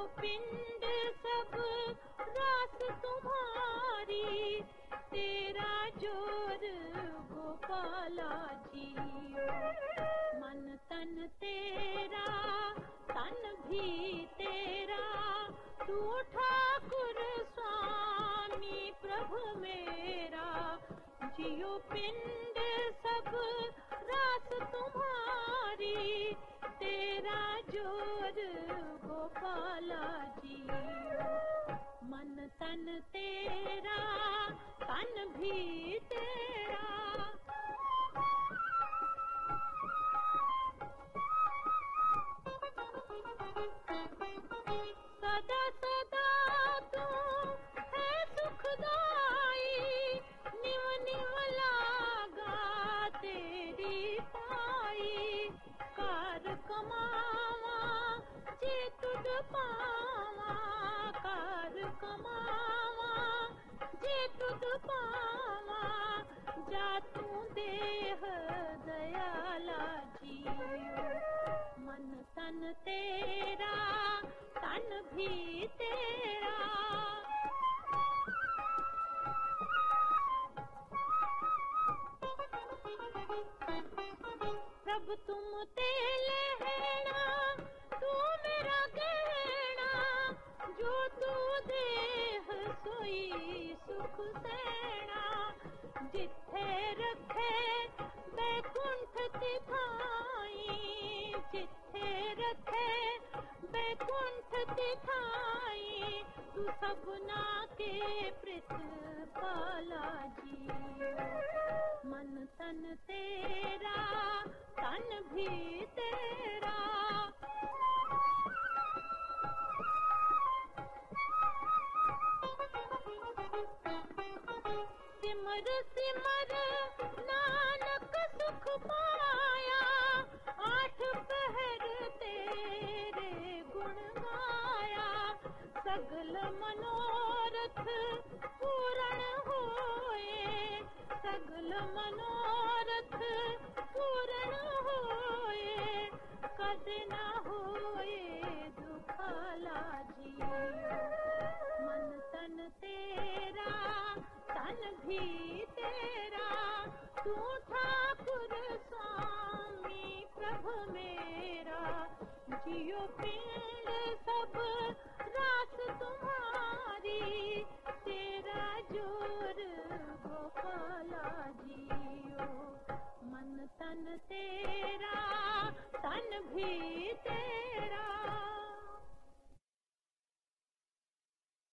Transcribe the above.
पिंड सब रास तुम्हारी, तेरा जोर गोपाला जियो। मन तन तेरा तन भी तेरा, तू ठाकुर स्वामी प्रभु मेरा। जियो पिंड सब रास तुम्हारी, तेरा जोर गोपाला जियो। मन तन तेरा तन भी तेरा। सदा सदा तू है सुखदाई, निव निव लागा तेरी पाई। कार कमावा जे तुद पावा, कार कमावा जे तुद पावा। जा तू देह दयाला जियो। मन तन तेरा तन भी तेरा। प्रभु तुम तेल हैना, तू मेरा गहना। जो तू देह सोई सुख सैना। जिथे रखे बैकुंठ तिथाई, जिथे रखे बैकुंठ तिथाई। तू सबना के प्रतिपाला जियो। मन तन तेरा तन भी तेरा। सिमर सिमर नानक सुख पाया, आठ पहर तेरे गुण गाया। सगल मनोरथ पूर्ण होए, सगल मनोरथ पूर्ण होए। कद न होए दुखाला जियो। मन तन तेरा तन भी तेरा। तू ठाकुर स्वामी प्रभु मेरा। जियो पिंड सब रास तुम्हारी, तेरा जोर गोपाला जियो। मन तन तेरा तन भी तेरा।